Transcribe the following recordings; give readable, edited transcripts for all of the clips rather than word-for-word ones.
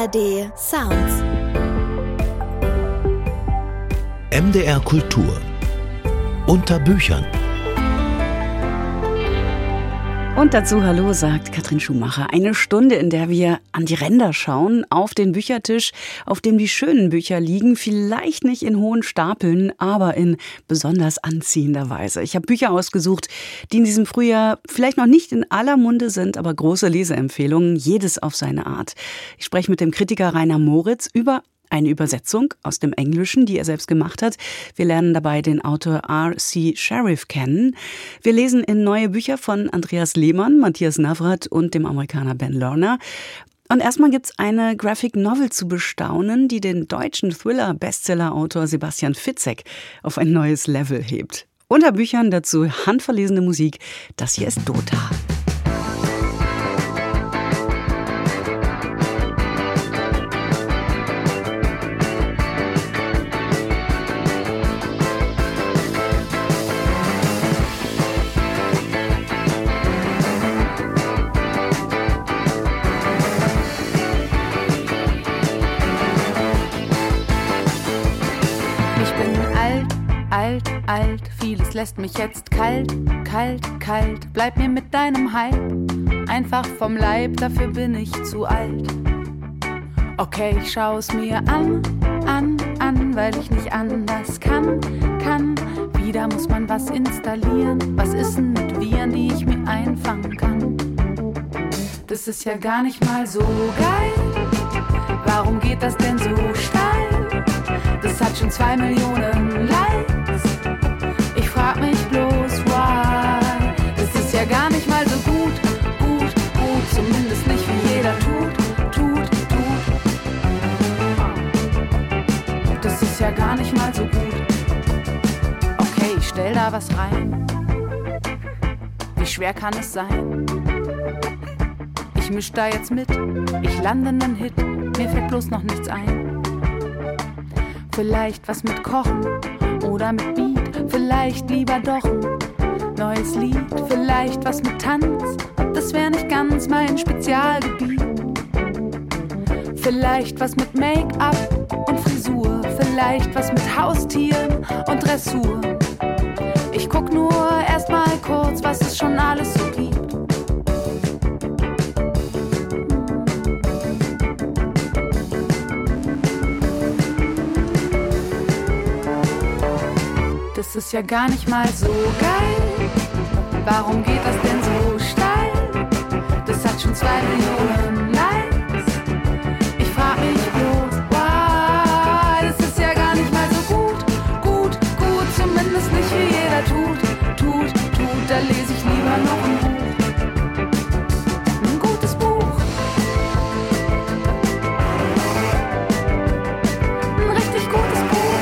ARD Sounds. MDR Kultur. Unter Büchern. Und dazu Hallo, sagt Katrin Schumacher. Eine Stunde, in der wir an die Ränder schauen, auf den Büchertisch, auf dem die schönen Bücher liegen. Vielleicht nicht in hohen Stapeln, aber in besonders anziehender Weise. Ich habe Bücher ausgesucht, die in diesem Frühjahr vielleicht noch nicht in aller Munde sind, aber große Leseempfehlungen, jedes auf seine Art. Ich spreche mit dem Kritiker Rainer Moritz über eine Übersetzung aus dem Englischen, die er selbst gemacht hat. Wir lernen dabei den Autor R.C. Sherriff kennen. Wir lesen in neue Bücher von Andreas Lehmann, Matthias Navrat und dem Amerikaner Ben Lerner. Und erstmal gibt's eine Graphic Novel zu bestaunen, die den deutschen Thriller-Bestseller-Autor Sebastian Fitzek auf ein neues Level hebt. Unter Büchern dazu handverlesene Musik. Das hier ist Dota. Alt, vieles lässt mich jetzt kalt, bleib mir mit deinem Hype einfach vom Leib, dafür bin ich zu alt. Okay, ich schau es mir an, weil ich nicht anders kann, wieder muss man was installieren, was ist denn mit Viren, die ich mir einfangen kann? Das ist ja gar nicht mal so geil, warum geht das denn so steil? Das hat schon 2 Millionen Likes. Ich frag mich bloß, why? Das ist ja gar nicht mal so gut, zumindest nicht wie jeder tut. Das ist ja gar nicht mal so gut. Okay, ich stell da was rein. Wie schwer kann es sein? Ich misch da jetzt mit, ich lande nen Hit, mir fällt bloß noch nichts ein. Vielleicht was mit Kochen oder mit Beat, vielleicht lieber doch ein neues Lied, vielleicht was mit Tanz, das wäre nicht ganz mein Spezialgebiet. Vielleicht was mit Make-up und Frisur, vielleicht was mit Haustieren und Dressur. Ich guck nur erst mal kurz, was es schon alles so gibt. Das ist ja gar nicht mal so geil. Warum geht das denn so steil? Das hat schon 2 Millionen Likes. Ich frag mich bloß, why? Das ist ja gar nicht mal so gut, zumindest nicht wie jeder tut. Da lese ich lieber noch ein Buch. Ein gutes Buch. Ein richtig gutes Buch.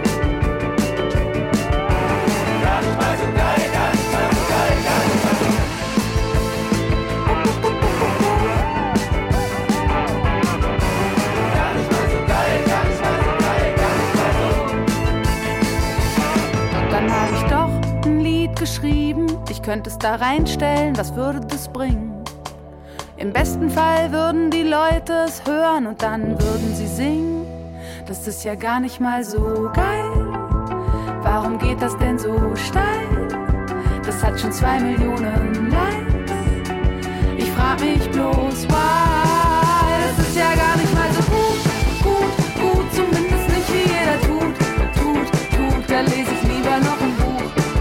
Geschrieben, ich könnte es da reinstellen, was würde das bringen? Im besten Fall würden die Leute es hören und dann würden sie singen. Das ist ja gar nicht mal so geil. Warum geht das denn so steil? Das hat schon 2 Millionen Likes. Ich frag mich bloß, why? Das ist ja gar nicht mal so gut, zumindest nicht wie jeder tut. Da lese ich lieber noch ein Buch.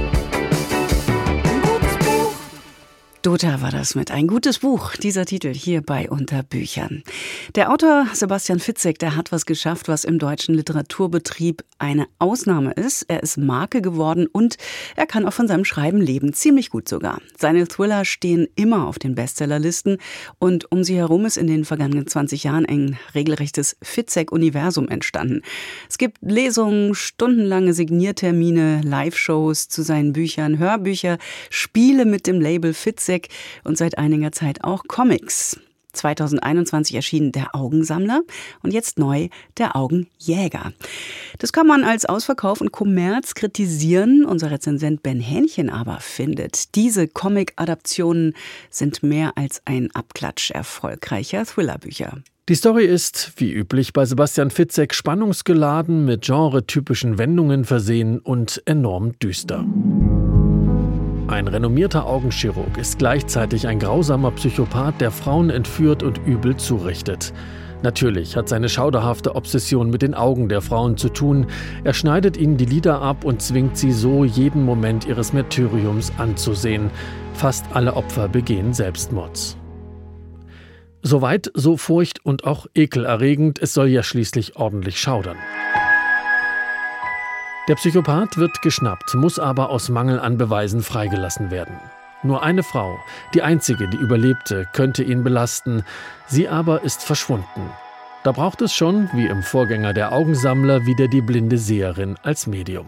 Dota war das mit Ein gutes Buch, dieser Titel hier bei Unter Büchern. Der Autor Sebastian Fitzek, der hat was geschafft, was im deutschen Literaturbetrieb eine Ausnahme ist. Er ist Marke geworden und er kann auch von seinem Schreiben leben, ziemlich gut sogar. Seine Thriller stehen immer auf den Bestsellerlisten und um sie herum ist in den vergangenen 20 Jahren ein regelrechtes Fitzek-Universum entstanden. Es gibt Lesungen, stundenlange Signiertermine, Live-Shows zu seinen Büchern, Hörbücher, Spiele mit dem Label Fitzek und seit einiger Zeit auch Comics. 2021 erschien Der Augensammler und jetzt neu Der Augenjäger. Das kann man als Ausverkauf und Kommerz kritisieren. Unser Rezensent Ben Hähnchen aber findet, diese Comic-Adaptionen sind mehr als ein Abklatsch erfolgreicher Thrillerbücher. Die Story ist, wie üblich bei Sebastian Fitzek, spannungsgeladen, mit genretypischen Wendungen versehen und enorm düster. Ein renommierter Augenchirurg ist gleichzeitig ein grausamer Psychopath, der Frauen entführt und übel zurichtet. Natürlich hat seine schauderhafte Obsession mit den Augen der Frauen zu tun. Er schneidet ihnen die Lider ab und zwingt sie so, jeden Moment ihres Martyriums anzusehen. Fast alle Opfer begehen Selbstmord. Soweit so furcht- und auch ekelerregend, es soll ja schließlich ordentlich schaudern. Der Psychopath wird geschnappt, muss aber aus Mangel an Beweisen freigelassen werden. Nur eine Frau, die einzige, die überlebte, könnte ihn belasten. Sie aber ist verschwunden. Da braucht es schon, wie im Vorgänger der Augensammler, wieder die blinde Seherin als Medium.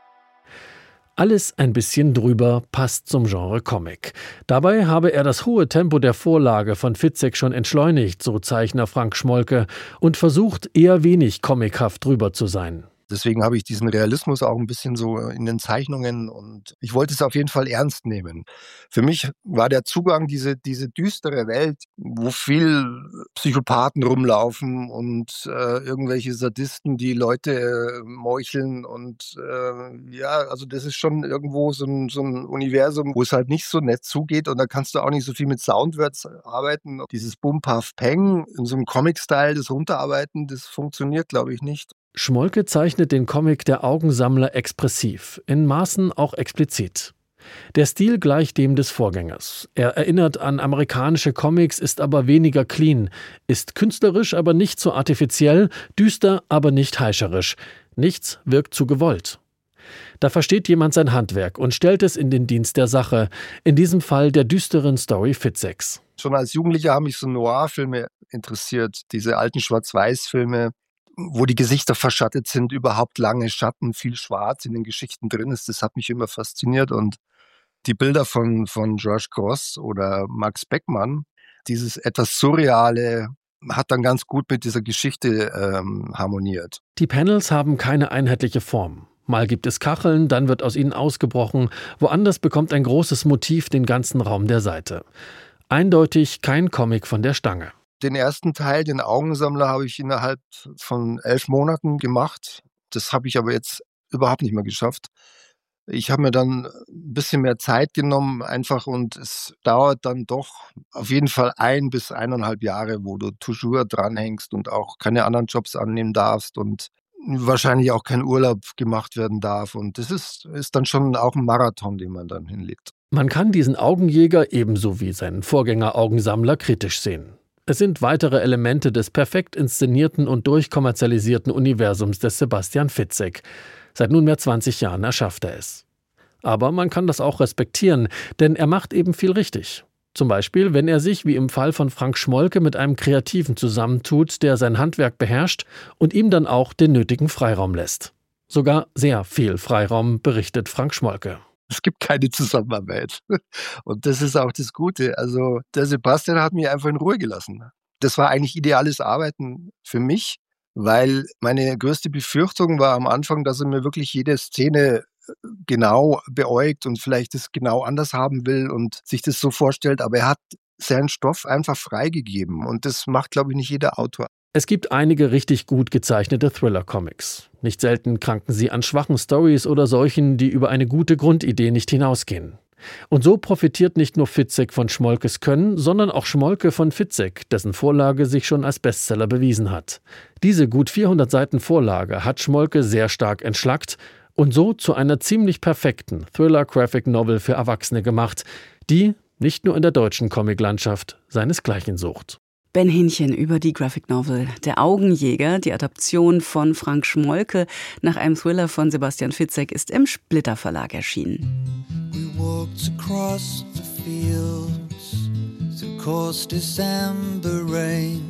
Alles ein bisschen drüber, passt zum Genre Comic. Dabei habe er das hohe Tempo der Vorlage von Fitzek schon entschleunigt, so Zeichner Frank Schmolke, und versucht eher wenig comichaft drüber zu sein. Deswegen habe ich diesen Realismus auch ein bisschen so in den Zeichnungen und ich wollte es auf jeden Fall ernst nehmen. Für mich war der Zugang diese düstere Welt, wo viel Psychopathen rumlaufen und irgendwelche Sadisten, die Leute meucheln und also das ist schon irgendwo so ein Universum, wo es halt nicht so nett zugeht und da kannst du auch nicht so viel mit Soundwords arbeiten. Dieses Bum, Puff, Peng in so einem Comic-Style, das Runterarbeiten, das funktioniert, glaube ich, nicht. Schmolke zeichnet den Comic Der Augensammler expressiv, in Maßen auch explizit. Der Stil gleicht dem des Vorgängers. Er erinnert an amerikanische Comics, ist aber weniger clean, ist künstlerisch, aber nicht zu artifiziell, düster, aber nicht heischerisch. Nichts wirkt zu gewollt. Da versteht jemand sein Handwerk und stellt es in den Dienst der Sache, in diesem Fall der düsteren Story Fitzeks. Schon als Jugendlicher haben mich so Noir-Filme interessiert, diese alten Schwarz-Weiß-Filme, wo die Gesichter verschattet sind, überhaupt lange Schatten, viel Schwarz in den Geschichten drin ist. Das hat mich immer fasziniert. Und die Bilder von George Grosz oder Max Beckmann, dieses etwas Surreale, hat dann ganz gut mit dieser Geschichte harmoniert. Die Panels haben keine einheitliche Form. Mal gibt es Kacheln, dann wird aus ihnen ausgebrochen. Woanders bekommt ein großes Motiv den ganzen Raum der Seite. Eindeutig kein Comic von der Stange. Den ersten Teil, den Augensammler, habe ich innerhalb von 11 Monaten gemacht. Das habe ich aber jetzt überhaupt nicht mehr geschafft. Ich habe mir dann ein bisschen mehr Zeit genommen einfach und es dauert dann doch auf jeden Fall 1 bis 1,5 Jahre, wo du toujours dranhängst und auch keine anderen Jobs annehmen darfst und wahrscheinlich auch kein Urlaub gemacht werden darf. Und das ist dann schon auch ein Marathon, den man dann hinlegt. Man kann diesen Augenjäger ebenso wie seinen Vorgänger Augensammler kritisch sehen. Es sind weitere Elemente des perfekt inszenierten und durchkommerzialisierten Universums des Sebastian Fitzek. Seit nunmehr 20 Jahren erschafft er es. Aber man kann das auch respektieren, denn er macht eben viel richtig. Zum Beispiel, wenn er sich, wie im Fall von Frank Schmolke, mit einem Kreativen zusammentut, der sein Handwerk beherrscht und ihm dann auch den nötigen Freiraum lässt. Sogar sehr viel Freiraum, berichtet Frank Schmolke. Es gibt keine Zusammenarbeit. Und das ist auch das Gute. Also der Sebastian hat mich einfach in Ruhe gelassen. Das war eigentlich ideales Arbeiten für mich, weil meine größte Befürchtung war am Anfang, dass er mir wirklich jede Szene genau beäugt und vielleicht das genau anders haben will und sich das so vorstellt. Aber er hat seinen Stoff einfach freigegeben. Und das macht, glaube ich, nicht jeder Autor. Es gibt einige richtig gut gezeichnete Thriller-Comics. Nicht selten kranken sie an schwachen Storys oder solchen, die über eine gute Grundidee nicht hinausgehen. Und so profitiert nicht nur Fitzek von Schmolkes Können, sondern auch Schmolke von Fitzek, dessen Vorlage sich schon als Bestseller bewiesen hat. Diese gut 400 Seiten Vorlage hat Schmolke sehr stark entschlackt und so zu einer ziemlich perfekten Thriller-Graphic-Novel für Erwachsene gemacht, die nicht nur in der deutschen Comiclandschaft seinesgleichen sucht. Ben Hähnchen über die Graphic Novel Der Augenjäger, die Adaption von Frank Schmolke nach einem Thriller von Sebastian Fitzek, ist im Splitter Verlag erschienen. We walked across the fields through coarse December rain.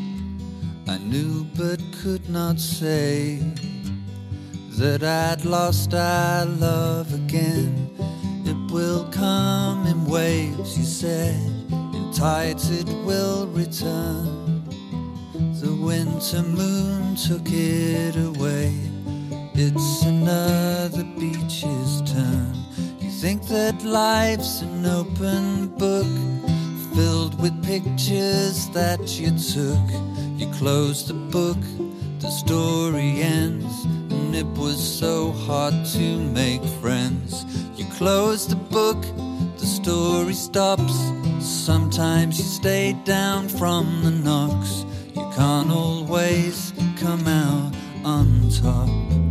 I knew but could not say that I'd lost our love again. It will come in waves, you said. Tides it will return. The winter moon took it away. It's another beach's turn. You think that life's an open book filled with pictures that you took. You closed the book, the story ends, and it was so hard to make friends. You closed the book, the story stops. Sometimes you stay down from the knocks. You can't always come out on top.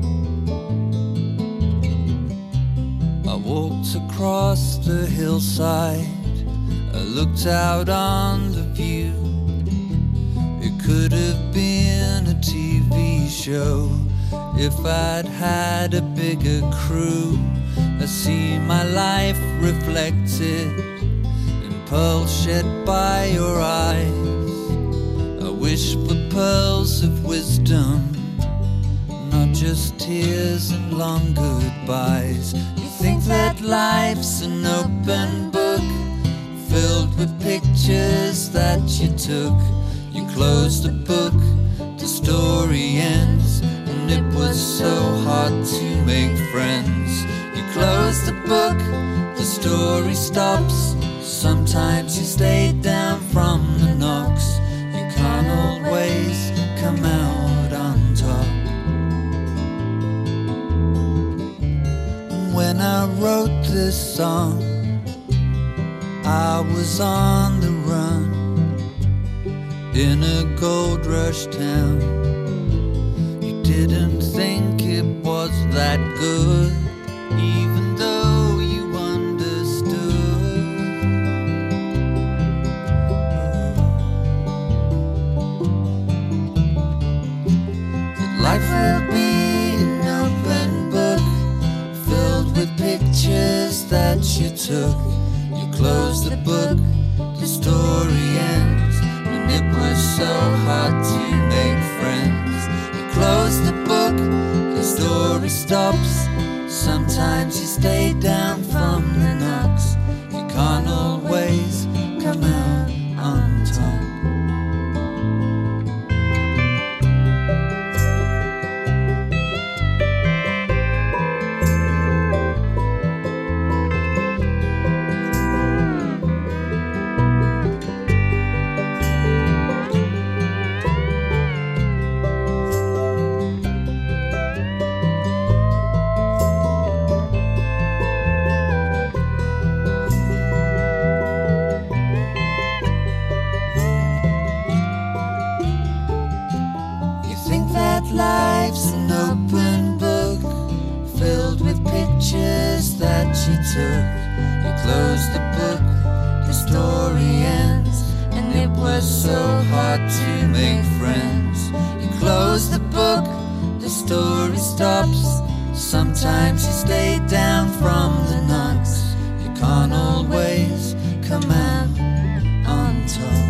I walked across the hillside, I looked out on the view. It could have been a TV show if I'd had a bigger crew. I see my life reflected in pearls shed by your eyes. I wish for pearls of wisdom, not just tears and long goodbyes. You think that life's an open book, filled with pictures that you took. You close the book, the story ends, and it was so hard to make friends. You close the book, the story stops. Sometimes you stay down from the knocks. You can't always come out on top. When I wrote this song, I was on the run in a gold rush town. You didn't think it was that good, even though you understood that life will be an open book, filled with pictures that you took. You close the book, the story ends, and it was so hard to make friends. You close the book, the story stops. Sometimes you stay down from the knocks. You can't always come out on top. Life's an open book, filled with pictures that you took. You close the book, the story ends, and it was so hard to make friends. You close the book, the story stops. Sometimes you stay down from the knocks. You can't always come out on top.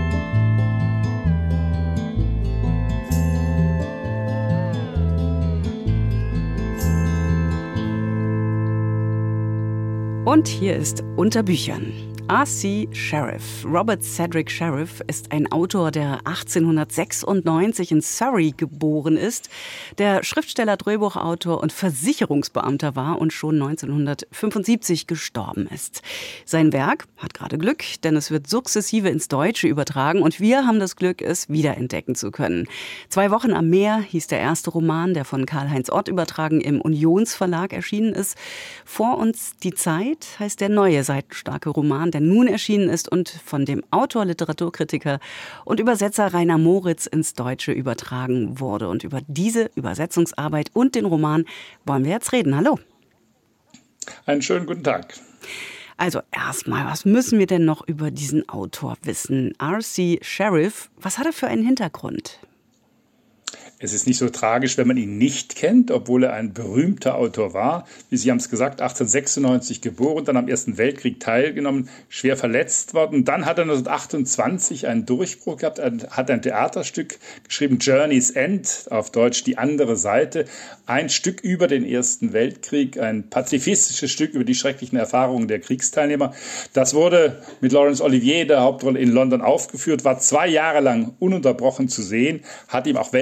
Und hier ist Unter Büchern. R.C. Sherriff. Robert Cedric Sherriff ist ein Autor, der 1896 in Surrey geboren ist, der Schriftsteller, Drehbuchautor und Versicherungsbeamter war und schon 1975 gestorben ist. Sein Werk hat gerade Glück, denn es wird sukzessive ins Deutsche übertragen und wir haben das Glück, es wiederentdecken zu können. 2 Wochen am Meer hieß der erste Roman, der von Karl-Heinz Ott übertragen im Unionsverlag erschienen ist. Vor uns die Zeit heißt der neue seitenstarke Roman, der nun erschienen ist und von dem Autor, Literaturkritiker und Übersetzer Rainer Moritz ins Deutsche übertragen wurde. Und über diese Übersetzungsarbeit und den Roman wollen wir jetzt reden. Hallo. Einen schönen guten Tag. Also erstmal, was müssen wir denn noch über diesen Autor wissen? R.C. Sherriff, was hat er für einen Hintergrund? Es ist nicht so tragisch, wenn man ihn nicht kennt, obwohl er ein berühmter Autor war. Wie Sie haben es gesagt, 1896 geboren, dann am Ersten Weltkrieg teilgenommen, schwer verletzt worden. Dann hat er 1928 einen Durchbruch gehabt, er hat ein Theaterstück geschrieben, Journey's End, auf Deutsch Die andere Seite. Ein Stück über den Ersten Weltkrieg, ein pazifistisches Stück über die schrecklichen Erfahrungen der Kriegsteilnehmer. Das wurde mit Laurence Olivier, der Hauptrolle, in London aufgeführt, war 2 Jahre lang ununterbrochen zu sehen, hat ihm auch weltweit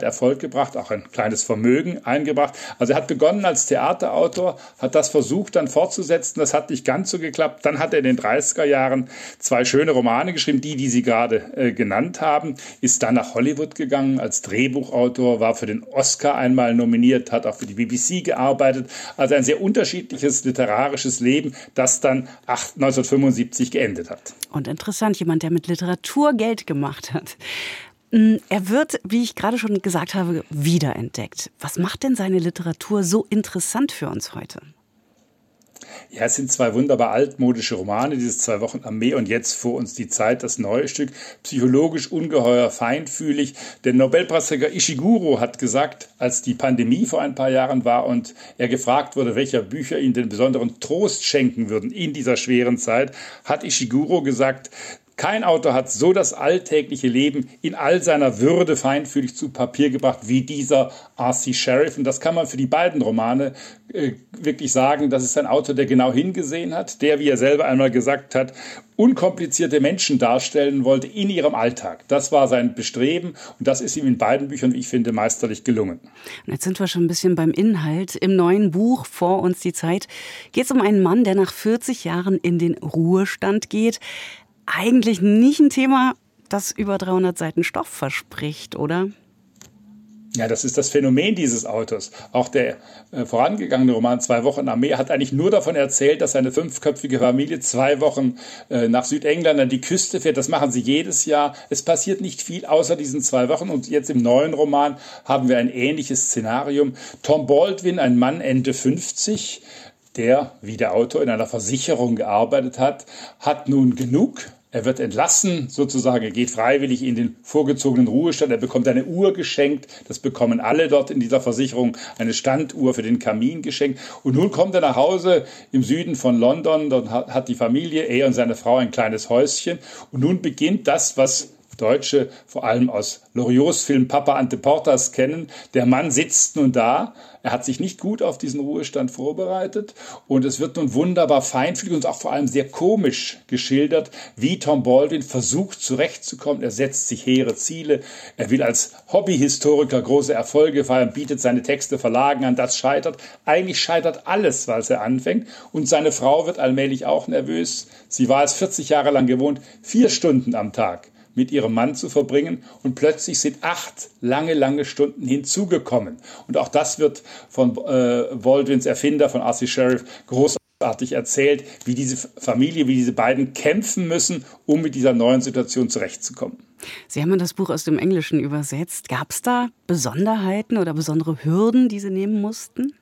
Erfolg gebracht, auch ein kleines Vermögen eingebracht. Also er hat begonnen als Theaterautor, hat das versucht dann fortzusetzen, das hat nicht ganz so geklappt. Dann hat er in den 30er Jahren 2 schöne Romane geschrieben, die Sie gerade genannt haben, ist dann nach Hollywood gegangen als Drehbuchautor, war für den Oscar einmal nominiert, hat auch für die BBC gearbeitet. Also ein sehr unterschiedliches literarisches Leben, das dann 1975 geendet hat. Und interessant, jemand, der mit Literatur Geld gemacht hat. Er wird, wie ich gerade schon gesagt habe, wiederentdeckt. Was macht denn seine Literatur so interessant für uns heute? Ja, es sind 2 wunderbar altmodische Romane, dieses 2 Wochen am Meer und jetzt vor uns die Zeit, das neue Stück, psychologisch ungeheuer feinfühlig. Der Nobelpreisträger Ishiguro hat gesagt, als die Pandemie vor ein paar Jahren war und er gefragt wurde, welcher Bücher ihm den besonderen Trost schenken würden in dieser schweren Zeit, hat Ishiguro gesagt, kein Autor hat so das alltägliche Leben in all seiner Würde feinfühlig zu Papier gebracht wie dieser R.C. Sheriff. Und das kann man für die beiden Romane wirklich sagen. Das ist ein Autor, der genau hingesehen hat, der, wie er selber einmal gesagt hat, unkomplizierte Menschen darstellen wollte in ihrem Alltag. Das war sein Bestreben und das ist ihm in beiden Büchern, wie ich finde, meisterlich gelungen. Und jetzt sind wir schon ein bisschen beim Inhalt. Im neuen Buch Vor uns die Zeit geht es um einen Mann, der nach 40 Jahren in den Ruhestand geht. Eigentlich nicht ein Thema, das über 300 Seiten Stoff verspricht, oder? Ja, das ist das Phänomen dieses Autors. Auch der vorangegangene Roman 2 Wochen am Meer hat eigentlich nur davon erzählt, dass eine 5-köpfige Familie 2 Wochen nach Südengland an die Küste fährt. Das machen sie jedes Jahr. Es passiert nicht viel außer diesen 2 Wochen. Und jetzt im neuen Roman haben wir ein ähnliches Szenarium. Tom Baldwin, ein Mann Ende 50, der, wie der Autor, in einer Versicherung gearbeitet hat, hat nun genug. Er wird entlassen, sozusagen, er geht freiwillig in den vorgezogenen Ruhestand, er bekommt eine Uhr geschenkt, das bekommen alle dort in dieser Versicherung, eine Standuhr für den Kamin geschenkt. Und nun kommt er nach Hause im Süden von London, dort hat die Familie, er und seine Frau ein kleines Häuschen. Und nun beginnt das, was Deutsche vor allem aus Loriots Film Papa Ante Portas kennen. Der Mann sitzt nun da, er hat sich nicht gut auf diesen Ruhestand vorbereitet und es wird nun wunderbar feinfühlig und auch vor allem sehr komisch geschildert, wie Tom Baldwin versucht zurechtzukommen. Er setzt sich hehre Ziele, er will als Hobbyhistoriker große Erfolge feiern, bietet seine Texte Verlagen an, das scheitert. Eigentlich scheitert alles, was er anfängt und seine Frau wird allmählich auch nervös. Sie war es 40 Jahre lang gewohnt, 4 Stunden am Tag mit ihrem Mann zu verbringen und plötzlich sind 8 lange Stunden hinzugekommen. Und auch das wird von Baldwins Erfinder, von R.C. Sheriff, großartig erzählt, wie diese Familie, wie diese beiden kämpfen müssen, um mit dieser neuen Situation zurechtzukommen. Sie haben das Buch aus dem Englischen übersetzt. Gab es da Besonderheiten oder besondere Hürden, die Sie nehmen mussten?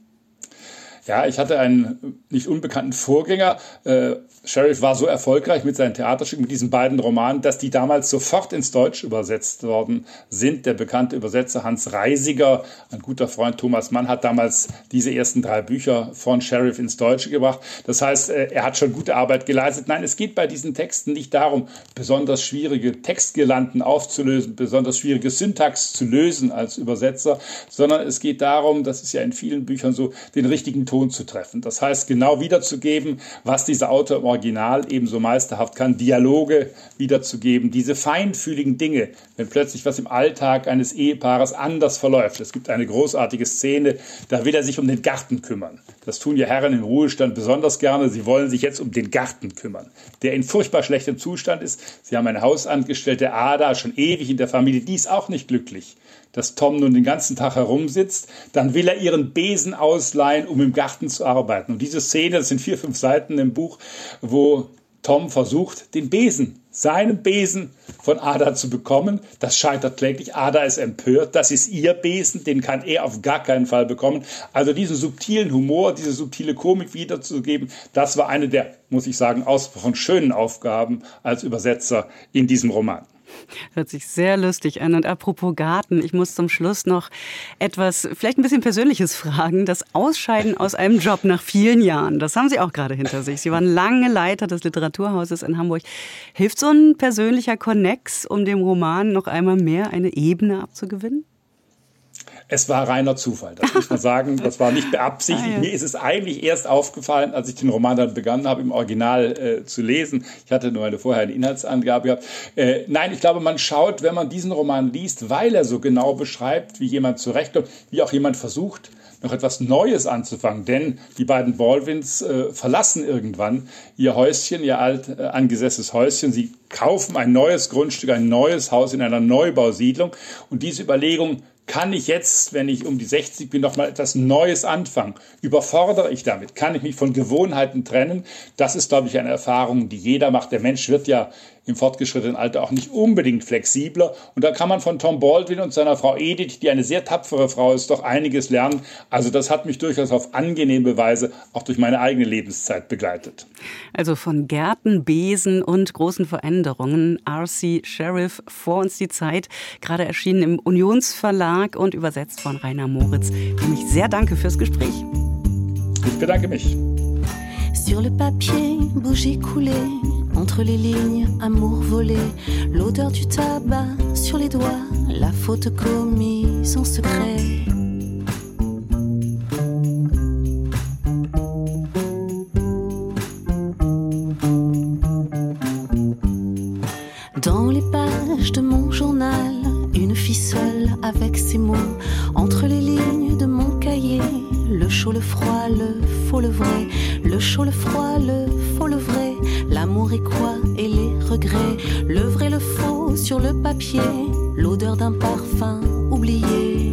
Ja, ich hatte einen nicht unbekannten Vorgänger. Sheriff war so erfolgreich mit seinen Theaterstücken, mit diesen beiden Romanen, dass die damals sofort ins Deutsche übersetzt worden sind. Der bekannte Übersetzer Hans Reisiger, ein guter Freund Thomas Mann, hat damals diese ersten 3 Bücher von Sheriff ins Deutsche gebracht. Das heißt, er hat schon gute Arbeit geleistet. Nein, es geht bei diesen Texten nicht darum, besonders schwierige Textgirlanden aufzulösen, besonders schwierige Syntax zu lösen als Übersetzer, sondern es geht darum, das ist ja in vielen Büchern so, den richtigen Ton zu treffen. Das heißt, genau wiederzugeben, was dieser Autor im Original ebenso meisterhaft kann, Dialoge wiederzugeben, diese feinfühligen Dinge, wenn plötzlich was im Alltag eines Ehepaares anders verläuft. Es gibt eine großartige Szene, da will er sich um den Garten kümmern. Das tun ja Herren im Ruhestand besonders gerne. Sie wollen sich jetzt um den Garten kümmern, der in furchtbar schlechtem Zustand ist. Sie haben eine Hausangestellte, Ada, schon ewig in der Familie, die ist auch nicht glücklich, dass Tom nun den ganzen Tag herumsitzt. Dann will er ihren Besen ausleihen, um im Garten zu arbeiten. Und diese Szene, das sind 4, 5 Seiten im Buch, wo Tom versucht, den Besen, seinen Besen von Ada zu bekommen. Das scheitert kläglich. Ada ist empört. Das ist ihr Besen, den kann er auf gar keinen Fall bekommen. Also diesen subtilen Humor, diese subtile Komik wiederzugeben, das war eine der, muss ich sagen, ausgesprochen schönen Aufgaben als Übersetzer in diesem Roman. Hört sich sehr lustig an. Und apropos Garten, ich muss zum Schluss noch etwas, vielleicht ein bisschen Persönliches fragen. Das Ausscheiden aus einem Job nach vielen Jahren, das haben Sie auch gerade hinter sich. Sie waren lange Leiter des Literaturhauses in Hamburg. Hilft so ein persönlicher Konnex, um dem Roman noch einmal mehr eine Ebene abzugewinnen? Es war reiner Zufall, das muss man sagen. Das war nicht beabsichtigt. Mir ist es eigentlich erst aufgefallen, als ich den Roman dann begonnen habe, im Original zu lesen. Ich hatte nur vorher eine Inhaltsangabe gehabt. Nein, ich glaube, man schaut, wenn man diesen Roman liest, weil er so genau beschreibt, wie jemand zurechtkommt, wie auch jemand versucht, noch etwas Neues anzufangen. Denn die beiden Baldwins verlassen irgendwann ihr Häuschen, ihr angesessenes Häuschen. Sie kaufen ein neues Grundstück, ein neues Haus in einer Neubausiedlung. Und diese Überlegung, kann ich jetzt, wenn ich um die 60 bin, noch mal etwas Neues anfangen? Überfordere ich damit? Kann ich mich von Gewohnheiten trennen? Das ist, glaube ich, eine Erfahrung, die jeder macht. Der Mensch wird ja im fortgeschrittenen Alter auch nicht unbedingt flexibler. Und da kann man von Tom Baldwin und seiner Frau Edith, die eine sehr tapfere Frau ist, doch einiges lernen. Also das hat mich durchaus auf angenehme Weise auch durch meine eigene Lebenszeit begleitet. Also von Gärten, Besen und großen Veränderungen. R.C. Sherriff, Vor uns die Zeit, gerade erschienen im Unionsverlag und übersetzt von Rainer Moritz, dem ich sehr danke fürs Gespräch. Ich bedanke mich. Sur le papier, bougie coulée, entre les lignes, amour volé, l'odeur du tabac sur les doigts, la faute commise en secret. Dans les pages de mon journal, une fille seule avec ses mots, entre les lignes de mon cahier, le chaud, le froid, le faux, le vrai, le chaud, le froid, le faux, le vrai, l'amour est quoi et les regrets, le vrai, le faux sur le papier, l'odeur d'un parfum oublié.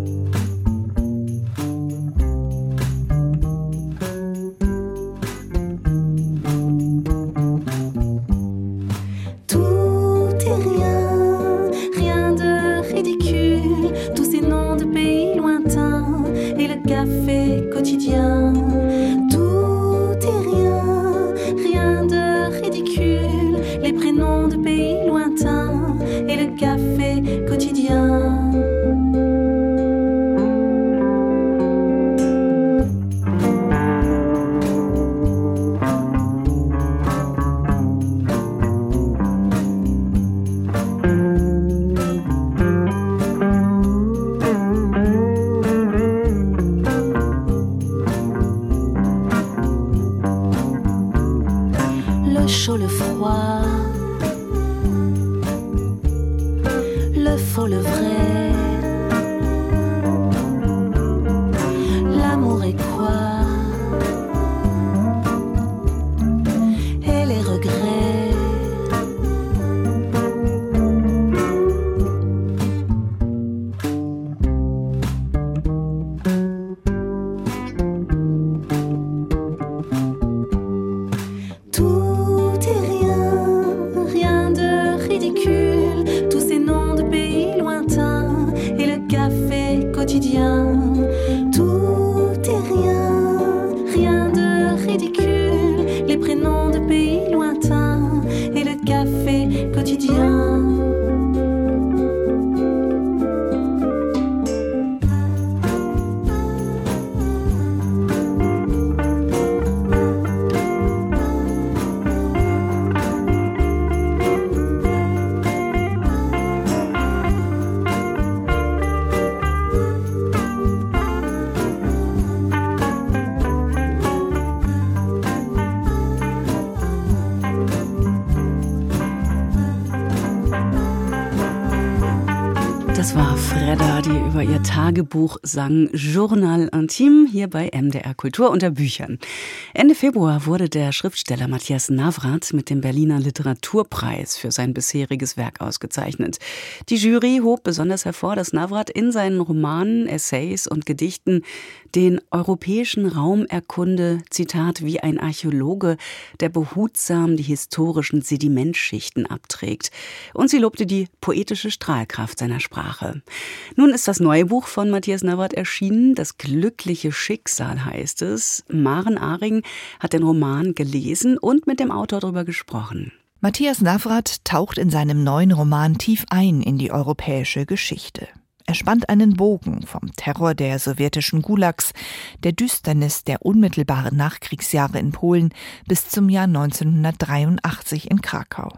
Das war Fredda, die über ihr Tagebuch sang, Journal Intime, hier bei MDR Kultur unter Büchern. Ende Februar wurde der Schriftsteller Matthias Navrat mit dem Berliner Literaturpreis für sein bisheriges Werk ausgezeichnet. Die Jury hob besonders hervor, dass Navrat in seinen Romanen, Essays und Gedichten den europäischen Raum erkunde, Zitat, wie ein Archäologe, der behutsam die historischen Sedimentschichten abträgt. Und sie lobte die poetische Strahlkraft seiner Sprache. Nun ist das neue Buch von Matthias Navrat erschienen. Das glückliche Schicksal heißt es. Maren Aring hat den Roman gelesen und mit dem Autor darüber gesprochen. Matthias Navrat taucht in seinem neuen Roman tief ein in die europäische Geschichte. Er spannt einen Bogen vom Terror der sowjetischen Gulags, der Düsternis der unmittelbaren Nachkriegsjahre in Polen bis zum Jahr 1983 in Krakau.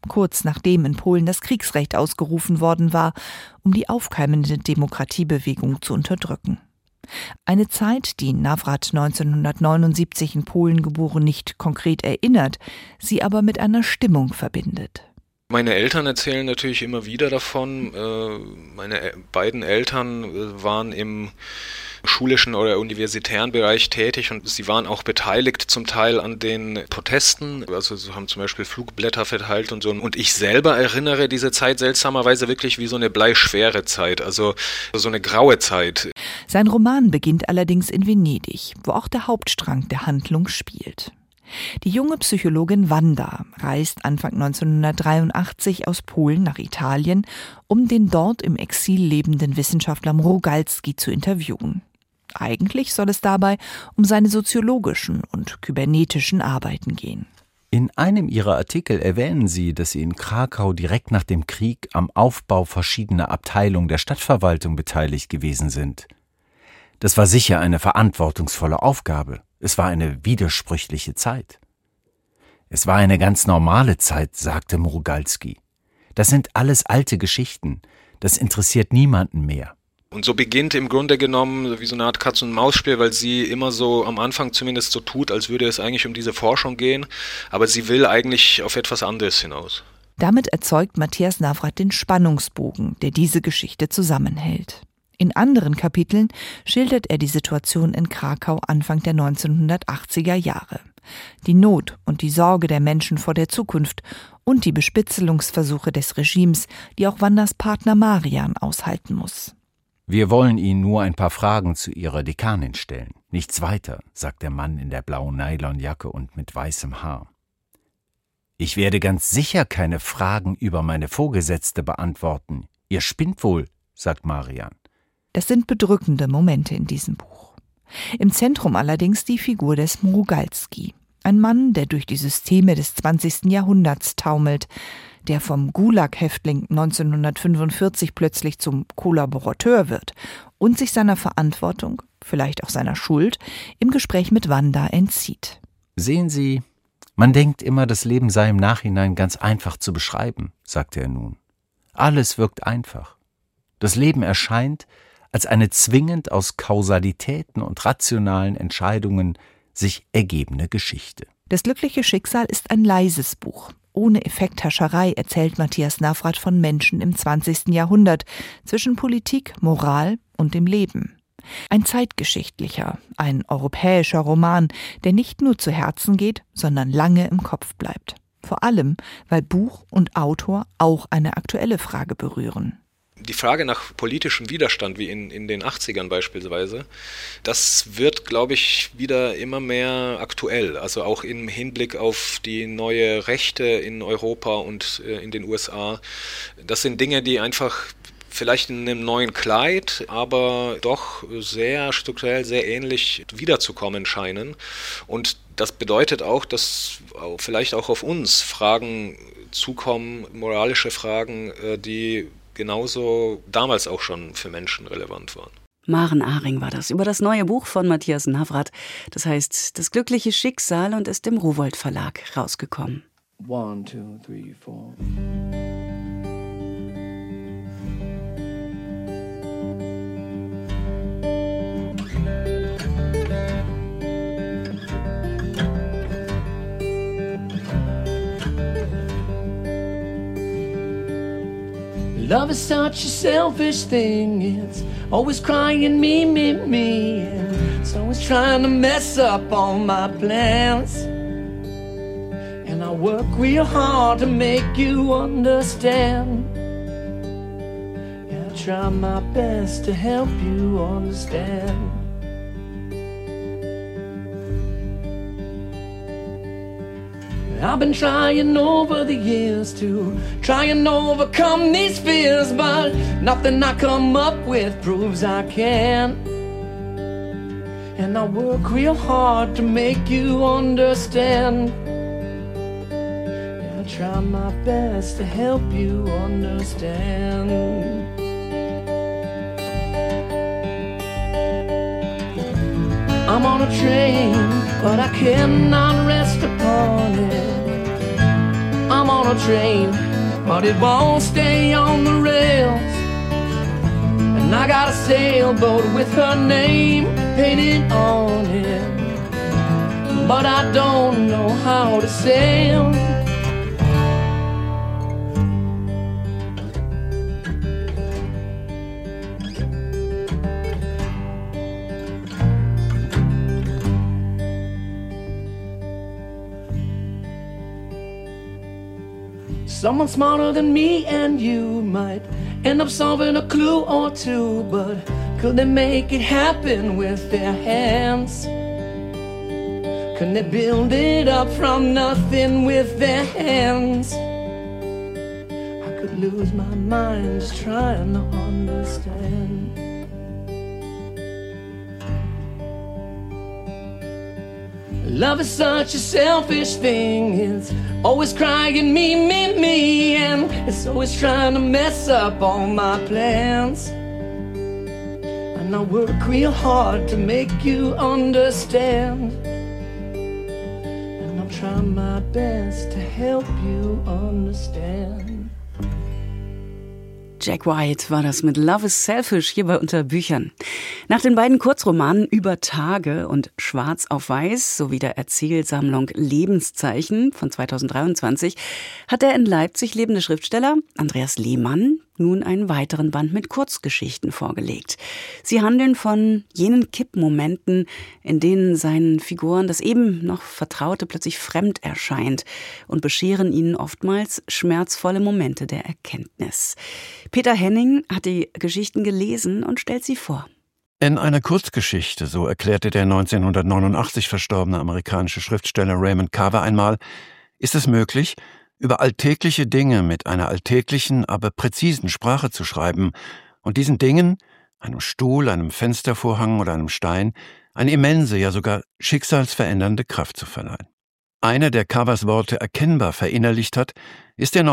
kurz nachdem in Polen das Kriegsrecht ausgerufen worden war, um die aufkeimende Demokratiebewegung zu unterdrücken. Eine Zeit, die Nawrat 1979 in Polen geboren nicht konkret erinnert, sie aber mit einer Stimmung verbindet. Meine Eltern erzählen natürlich immer wieder davon. Meine beiden Eltern waren im schulischen oder universitären Bereich tätig und sie waren auch beteiligt zum Teil an den Protesten. Also sie haben zum Beispiel Flugblätter verteilt und so. Und ich selber erinnere diese Zeit seltsamerweise wirklich wie so eine bleischwere Zeit, also so eine graue Zeit. Sein Roman beginnt allerdings in Venedig, wo auch der Hauptstrang der Handlung spielt. Die junge Psychologin Wanda reist Anfang 1983 aus Polen nach Italien, um den dort im Exil lebenden Wissenschaftler Mrugaldski zu interviewen. Eigentlich soll es dabei um seine soziologischen und kybernetischen Arbeiten gehen. In einem ihrer Artikel erwähnen sie, dass sie in Krakau direkt nach dem Krieg am Aufbau verschiedener Abteilungen der Stadtverwaltung beteiligt gewesen sind. Das war sicher eine verantwortungsvolle Aufgabe. Es war eine widersprüchliche Zeit. Es war eine ganz normale Zeit, sagte Mrugaldski. Das sind alles alte Geschichten. Das interessiert niemanden mehr. Und so beginnt im Grunde genommen wie so eine Art Katz-und-Maus-Spiel, weil sie immer so am Anfang zumindest so tut, als würde es eigentlich um diese Forschung gehen, aber sie will eigentlich auf etwas anderes hinaus. Damit erzeugt Matthias Nawrat den Spannungsbogen, der diese Geschichte zusammenhält. In anderen Kapiteln schildert er die Situation in Krakau Anfang der 1980er Jahre. Die Not und die Sorge der Menschen vor der Zukunft und die Bespitzelungsversuche des Regimes, die auch Wandas Partner Marian aushalten muss. Wir wollen Ihnen nur ein paar Fragen zu Ihrer Dekanin stellen. Nichts weiter, sagt der Mann in der blauen Nylonjacke und mit weißem Haar. Ich werde ganz sicher keine Fragen über meine Vorgesetzte beantworten. Ihr spinnt wohl, sagt Marian. Das sind bedrückende Momente in diesem Buch. Im Zentrum allerdings die Figur des Mrugaldski. Ein Mann, der durch die Systeme des 20. Jahrhunderts taumelt, der vom Gulag-Häftling 1945 plötzlich zum Kollaborateur wird und sich seiner Verantwortung, vielleicht auch seiner Schuld, im Gespräch mit Wanda entzieht. Sehen Sie, man denkt immer, das Leben sei im Nachhinein ganz einfach zu beschreiben, sagte er nun. Alles wirkt einfach. Das Leben erscheint als eine zwingend aus Kausalitäten und rationalen Entscheidungen sich ergebene Geschichte. Das glückliche Schicksal ist ein leises Buch. Ohne Effekthascherei erzählt Matthias Nawrat von Menschen im 20. Jahrhundert, zwischen Politik, Moral und dem Leben. Ein zeitgeschichtlicher, ein europäischer Roman, der nicht nur zu Herzen geht, sondern lange im Kopf bleibt. Vor allem, weil Buch und Autor auch eine aktuelle Frage berühren. Die Frage nach politischem Widerstand, wie in den 80ern beispielsweise, das wird, glaube ich, wieder immer mehr aktuell. Also auch im Hinblick auf die neue Rechte in Europa und in den USA. Das sind Dinge, die einfach vielleicht in einem neuen Kleid, aber doch sehr strukturell, sehr ähnlich wiederzukommen scheinen. Und das bedeutet auch, dass vielleicht auch auf uns Fragen zukommen, moralische Fragen, die genauso damals auch schon für Menschen relevant waren. Maren Ahring war das über das neue Buch von Matthias Nawrat. Das heißt Das glückliche Schicksal und ist im Rowohlt Verlag rausgekommen. 1, 2, 3, 4. Love is such a selfish thing. It's always crying me, me, me. And it's always trying to mess up all my plans. And I work real hard to make you understand. Yeah, I try my best to help you understand. I've been trying over the years to try and overcome these fears, but nothing I come up with proves I can. And I work real hard to make you understand. Yeah, I try my best to help you understand. I'm on a train, but I cannot rest upon it. I'm I'm on a train, but it won't stay on the rails. And I got a sailboat with her name painted on it, but I don't know how to sail. Someone smarter than me and you might end up solving a clue or two, but could they make it happen with their hands? Can they build it up from nothing with their hands? I could lose my mind just trying to understand. Love is such a selfish thing. It's always crying me, me, me, and it's always trying to mess up all my plans. And I work real hard to make you understand, and I'm trying my best to help you understand. Jack White war das mit Love is Selfish hier bei Unterbüchern. Nach den beiden Kurzromanen Über Tage und Schwarz auf Weiß sowie der Erzählsammlung Lebenszeichen von 2023 hat der in Leipzig lebende Schriftsteller Andreas Lehmann nun einen weiteren Band mit Kurzgeschichten vorgelegt. Sie handeln von jenen Kippmomenten, in denen seinen Figuren das eben noch Vertraute plötzlich fremd erscheint und bescheren ihnen oftmals schmerzvolle Momente der Erkenntnis. Peter Henning hat die Geschichten gelesen und stellt sie vor. In einer Kurzgeschichte, so erklärte der 1989 verstorbene amerikanische Schriftsteller Raymond Carver einmal, ist es möglich, über alltägliche Dinge mit einer alltäglichen, aber präzisen Sprache zu schreiben und diesen Dingen, einem Stuhl, einem Fenstervorhang oder einem Stein, eine immense, ja sogar schicksalsverändernde Kraft zu verleihen. Einer, der Carvers Worte erkennbar verinnerlicht hat, ist der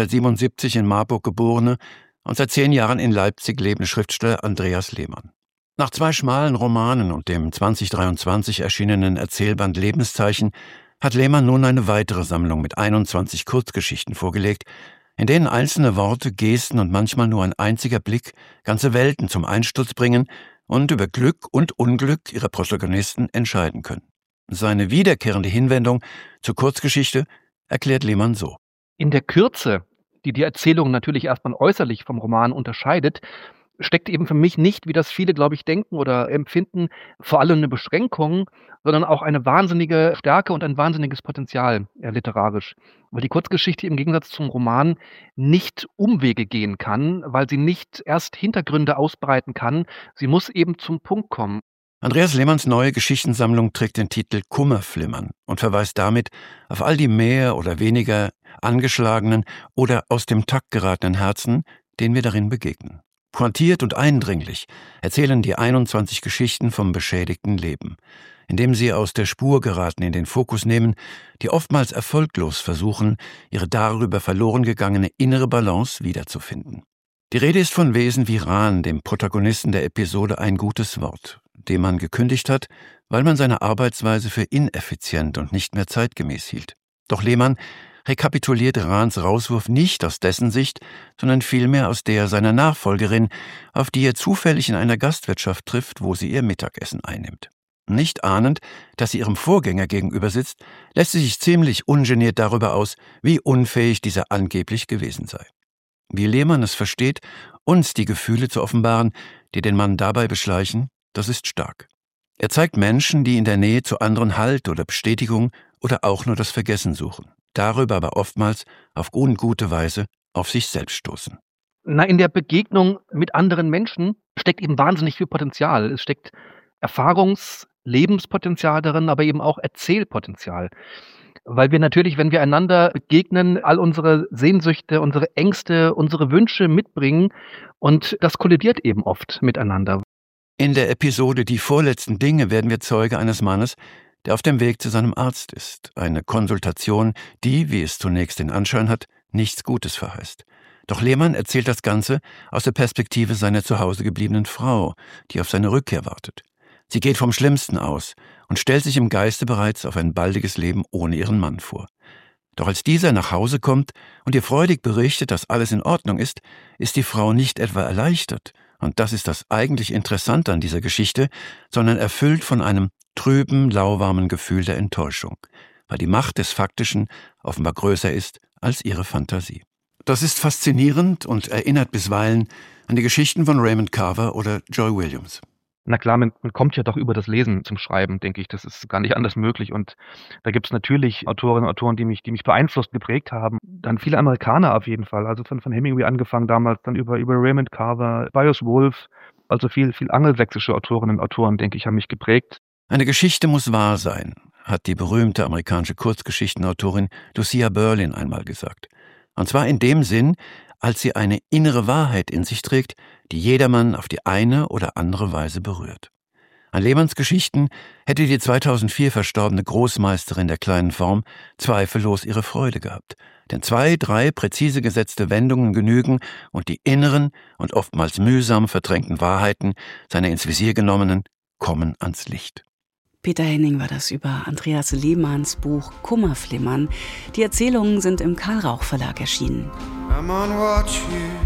1977 in Marburg geborene und seit 10 Jahren in Leipzig lebende Schriftsteller Andreas Lehmann. Nach 2 schmalen Romanen und dem 2023 erschienenen Erzählband Lebenszeichen hat Lehmann nun eine weitere Sammlung mit 21 Kurzgeschichten vorgelegt, in denen einzelne Worte, Gesten und manchmal nur ein einziger Blick ganze Welten zum Einsturz bringen und über Glück und Unglück ihrer Protagonisten entscheiden können. Seine wiederkehrende Hinwendung zur Kurzgeschichte erklärt Lehmann so. In der Kürze, die die Erzählung natürlich erstmal äußerlich vom Roman unterscheidet, steckt eben für mich nicht, wie das viele, glaube ich, denken oder empfinden, vor allem eine Beschränkung, sondern auch eine wahnsinnige Stärke und ein wahnsinniges Potenzial literarisch. Weil die Kurzgeschichte im Gegensatz zum Roman nicht Umwege gehen kann, weil sie nicht erst Hintergründe ausbreiten kann. Sie muss eben zum Punkt kommen. Andreas Lehmanns neue Geschichtensammlung trägt den Titel Kummerflimmern und verweist damit auf all die mehr oder weniger angeschlagenen oder aus dem Takt geratenen Herzen, denen wir darin begegnen. Pointiert und eindringlich erzählen die 21 Geschichten vom beschädigten Leben, indem sie aus der Spur geraten in den Fokus nehmen, die oftmals erfolglos versuchen, ihre darüber verloren gegangene innere Balance wiederzufinden. Die Rede ist von Wesen wie Rahn, dem Protagonisten der Episode Ein gutes Wort, dem man gekündigt hat, weil man seine Arbeitsweise für ineffizient und nicht mehr zeitgemäß hielt. Doch Lehmann rekapituliert Rahns Rauswurf nicht aus dessen Sicht, sondern vielmehr aus der seiner Nachfolgerin, auf die er zufällig in einer Gastwirtschaft trifft, wo sie ihr Mittagessen einnimmt. Nicht ahnend, dass sie ihrem Vorgänger gegenüber sitzt, lässt sie sich ziemlich ungeniert darüber aus, wie unfähig dieser angeblich gewesen sei. Wie Lehmann es versteht, uns die Gefühle zu offenbaren, die den Mann dabei beschleichen, das ist stark. Er zeigt Menschen, die in der Nähe zu anderen Halt oder Bestätigung oder auch nur das Vergessen suchen, darüber aber oftmals auf ungute Weise auf sich selbst stoßen. In der Begegnung mit anderen Menschen steckt eben wahnsinnig viel Potenzial. Es steckt Lebenspotenzial darin, aber eben auch Erzählpotenzial. Weil wir natürlich, wenn wir einander begegnen, all unsere Sehnsüchte, unsere Ängste, unsere Wünsche mitbringen und das kollidiert eben oft miteinander. In der Episode Die vorletzten Dinge werden wir Zeuge eines Mannes, der auf dem Weg zu seinem Arzt ist. Eine Konsultation, die, wie es zunächst den Anschein hat, nichts Gutes verheißt. Doch Lehmann erzählt das Ganze aus der Perspektive seiner zu Hause gebliebenen Frau, die auf seine Rückkehr wartet. Sie geht vom Schlimmsten aus und stellt sich im Geiste bereits auf ein baldiges Leben ohne ihren Mann vor. Doch als dieser nach Hause kommt und ihr freudig berichtet, dass alles in Ordnung ist die Frau nicht etwa erleichtert, und das ist das eigentlich Interessante an dieser Geschichte, sondern erfüllt von einem trüben, lauwarmen Gefühl der Enttäuschung, weil die Macht des Faktischen offenbar größer ist als ihre Fantasie. Das ist faszinierend und erinnert bisweilen an die Geschichten von Raymond Carver oder Joy Williams. Na klar, man kommt ja doch über das Lesen zum Schreiben, denke ich. Das ist gar nicht anders möglich. Und da gibt es natürlich Autorinnen und Autoren, die mich beeinflusst, geprägt haben. Dann viele Amerikaner auf jeden Fall. Also von Hemingway angefangen damals, dann über Raymond Carver, Beowulf Wolf. Also viel angelsächsische Autorinnen und Autoren, denke ich, haben mich geprägt. Eine Geschichte muss wahr sein, hat die berühmte amerikanische Kurzgeschichtenautorin Lucia Berlin einmal gesagt. Und zwar in dem Sinn, als sie eine innere Wahrheit in sich trägt, die jedermann auf die eine oder andere Weise berührt. An Lehmanns Geschichten hätte die 2004 verstorbene Großmeisterin der kleinen Form zweifellos ihre Freude gehabt. Denn 2, 3 präzise gesetzte Wendungen genügen und die inneren und oftmals mühsam verdrängten Wahrheiten seiner ins Visier genommenen kommen ans Licht. Peter Henning war das über Andreas Lehmanns Buch Kummerflimmern. Die Erzählungen sind im Karl Rauch Verlag erschienen. I'm on watch here,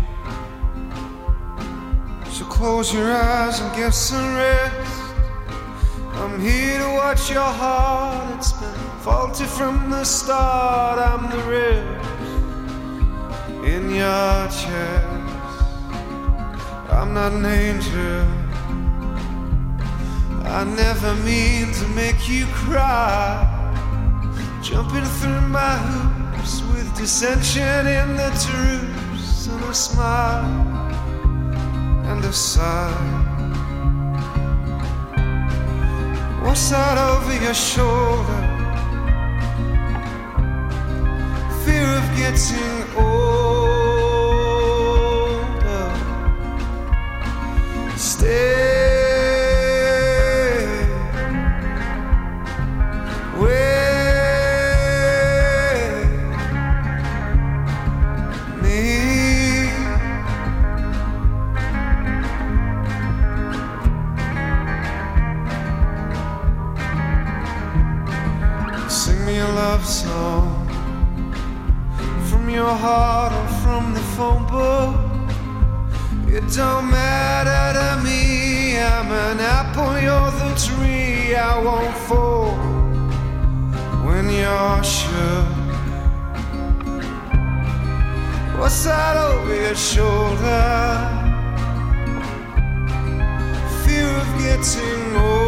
so close your eyes and get some rest. I'm here to watch your heart, it's been faulty from the start. I'm the ribs in your chest, I'm not an angel, I never mean to make you cry. Jumping through my hoops with dissension in the troops, and a smile and a sigh. What's that over your shoulder? Fear of getting older. Stay song from your heart or from the phone book. It don't matter to me, I'm an apple, you're the tree. I won't fall when you're shook. What's that over your shoulder? Fear of getting old.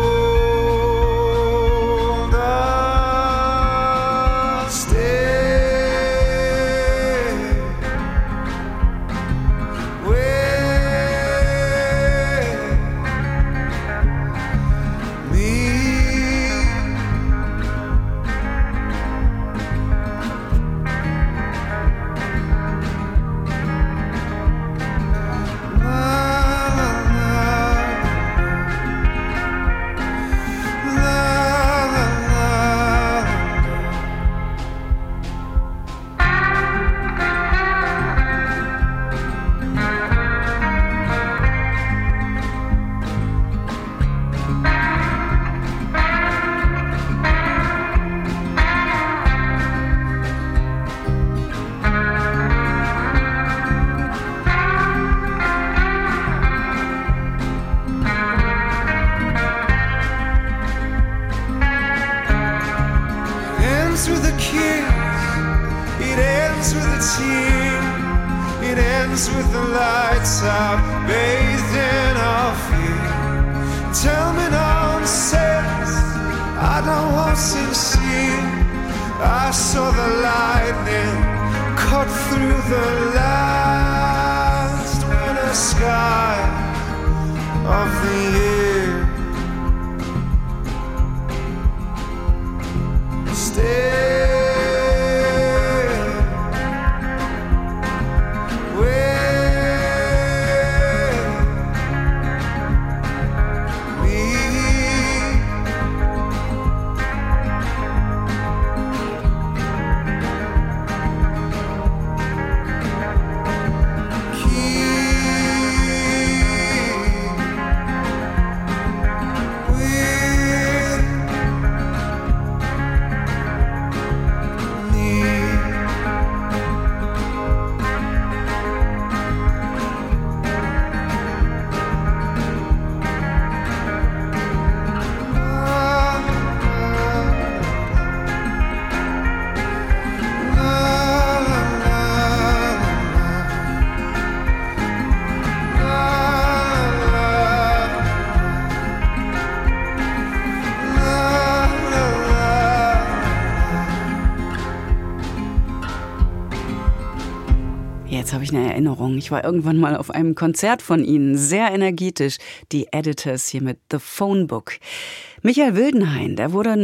Erinnerung. Ich war irgendwann mal auf einem Konzert von Ihnen, sehr energetisch. Die Editors hier mit The Phone Book. Michael Wildenhain, der wurde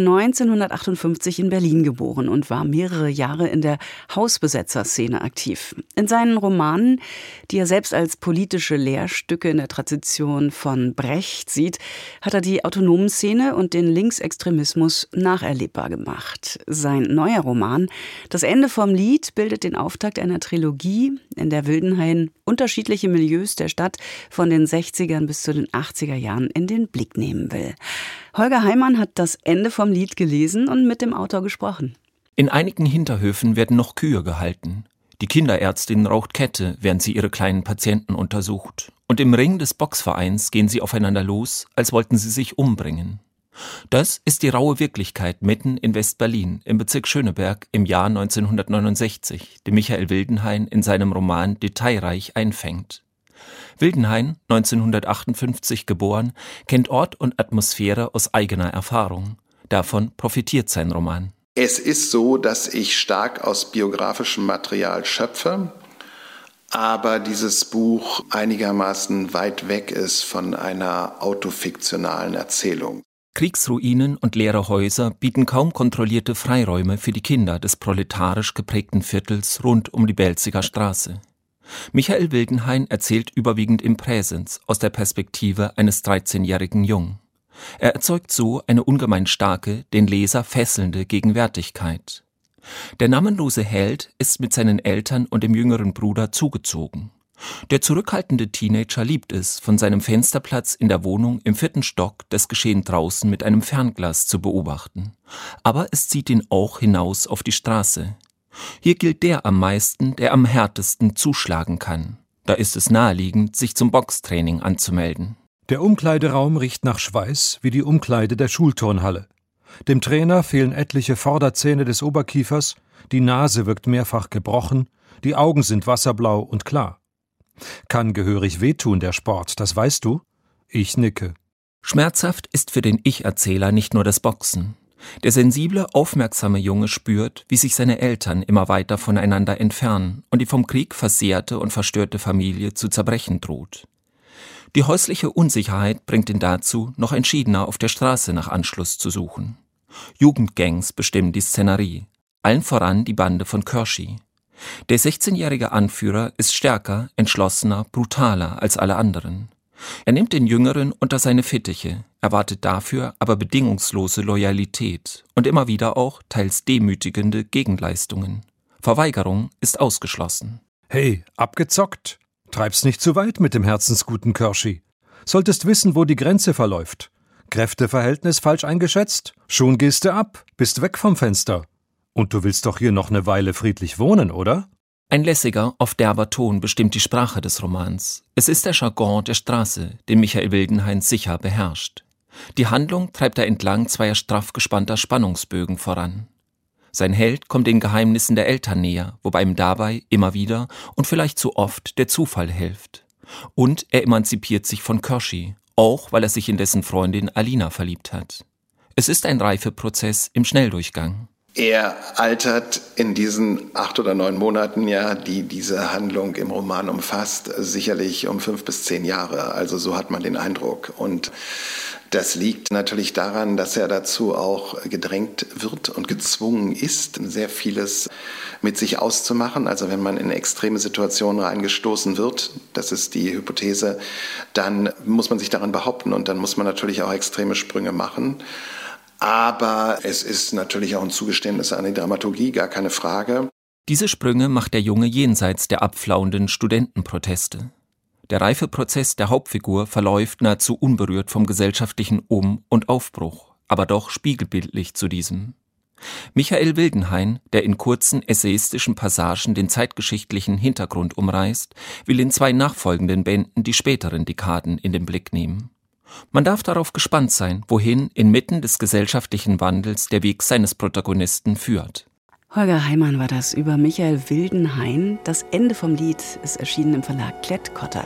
1958 in Berlin geboren und war mehrere Jahre in der Hausbesetzerszene aktiv. In seinen Romanen, die er selbst als politische Lehrstücke in der Tradition von Brecht sieht, hat er die autonomen Szene und den Linksextremismus nacherlebbar gemacht. Sein neuer Roman Das Ende vom Lied bildet den Auftakt einer Trilogie, in der Wildenhain unterschiedliche Milieus der Stadt von den 60ern bis zu den 80er Jahren in den Blick nehmen will. Holger Heimann hat Das Ende vom Lied gelesen und mit dem Autor gesprochen. In einigen Hinterhöfen werden noch Kühe gehalten. Die Kinderärztin raucht Kette, während sie ihre kleinen Patienten untersucht. Und im Ring des Boxvereins gehen sie aufeinander los, als wollten sie sich umbringen. Das ist die raue Wirklichkeit mitten in West-Berlin, im Bezirk Schöneberg im Jahr 1969, die Michael Wildenhain in seinem Roman detailreich einfängt. Wildenhain, 1958 geboren, kennt Ort und Atmosphäre aus eigener Erfahrung. Davon profitiert sein Roman. Es ist so, dass ich stark aus biografischem Material schöpfe, aber dieses Buch einigermaßen weit weg ist von einer autofiktionalen Erzählung. Kriegsruinen und leere Häuser bieten kaum kontrollierte Freiräume für die Kinder des proletarisch geprägten Viertels rund um die Belziger Straße. Michael Wildenhain erzählt überwiegend im Präsens aus der Perspektive eines 13-jährigen Jungen. Er erzeugt so eine ungemein starke, den Leser fesselnde Gegenwärtigkeit. Der namenlose Held ist mit seinen Eltern und dem jüngeren Bruder zugezogen. Der zurückhaltende Teenager liebt es, von seinem Fensterplatz in der Wohnung im 4. Stock das Geschehen draußen mit einem Fernglas zu beobachten. Aber es zieht ihn auch hinaus auf die Straße. Hier gilt der am meisten, der am härtesten zuschlagen kann. Da ist es naheliegend, sich zum Boxtraining anzumelden. Der Umkleideraum riecht nach Schweiß wie die Umkleide der Schulturnhalle. Dem Trainer fehlen etliche Vorderzähne des Oberkiefers, die Nase wirkt mehrfach gebrochen, die Augen sind wasserblau und klar. Kann gehörig wehtun, der Sport, das weißt du? Ich nicke. Schmerzhaft ist für den Ich-Erzähler nicht nur das Boxen. Der sensible, aufmerksame Junge spürt, wie sich seine Eltern immer weiter voneinander entfernen und die vom Krieg versehrte und verstörte Familie zu zerbrechen droht. Die häusliche Unsicherheit bringt ihn dazu, noch entschiedener auf der Straße nach Anschluss zu suchen. Jugendgangs bestimmen die Szenerie, allen voran die Bande von Körschy. Der 16-jährige Anführer ist stärker, entschlossener, brutaler als alle anderen. Er nimmt den Jüngeren unter seine Fittiche, erwartet dafür aber bedingungslose Loyalität und immer wieder auch teils demütigende Gegenleistungen. Verweigerung ist ausgeschlossen. Hey, abgezockt? Treib's nicht zu weit mit dem herzensguten Körschy. Solltest wissen, wo die Grenze verläuft. Kräfteverhältnis falsch eingeschätzt? Schon gehst du ab, bist weg vom Fenster. Und du willst doch hier noch eine Weile friedlich wohnen, oder? Ein lässiger, oft derber Ton bestimmt die Sprache des Romans. Es ist der Jargon der Straße, den Michael Wildenhain sicher beherrscht. Die Handlung treibt er entlang zweier straff gespannter Spannungsbögen voran. Sein Held kommt den Geheimnissen der Eltern näher, wobei ihm dabei immer wieder und vielleicht zu oft der Zufall hilft. Und er emanzipiert sich von Körschy, auch weil er sich in dessen Freundin Alina verliebt hat. Es ist ein Reifeprozess im Schnelldurchgang. Er altert in diesen 8 oder 9 Monaten, ja, die diese Handlung im Roman umfasst, sicherlich um 5 bis 10 Jahre. Also so hat man den Eindruck. Und das liegt natürlich daran, dass er dazu auch gedrängt wird und gezwungen ist, sehr vieles mit sich auszumachen. Also wenn man in extreme Situationen reingestoßen wird, das ist die Hypothese, dann muss man sich daran behaupten und dann muss man natürlich auch extreme Sprünge machen. Aber es ist natürlich auch ein Zugeständnis an die Dramaturgie, gar keine Frage. Diese Sprünge macht der Junge jenseits der abflauenden Studentenproteste. Der Reifeprozess der Hauptfigur verläuft nahezu unberührt vom gesellschaftlichen Um- und Aufbruch, aber doch spiegelbildlich zu diesem. Michael Wildenhain, der in kurzen essayistischen Passagen den zeitgeschichtlichen Hintergrund umreißt, will in 2 nachfolgenden Bänden die späteren Dekaden in den Blick nehmen. Man darf darauf gespannt sein, wohin inmitten des gesellschaftlichen Wandels der Weg seines Protagonisten führt. Holger Heimann war das über Michael Wildenhain. Das Ende vom Lied ist erschienen im Verlag Klett-Cotta.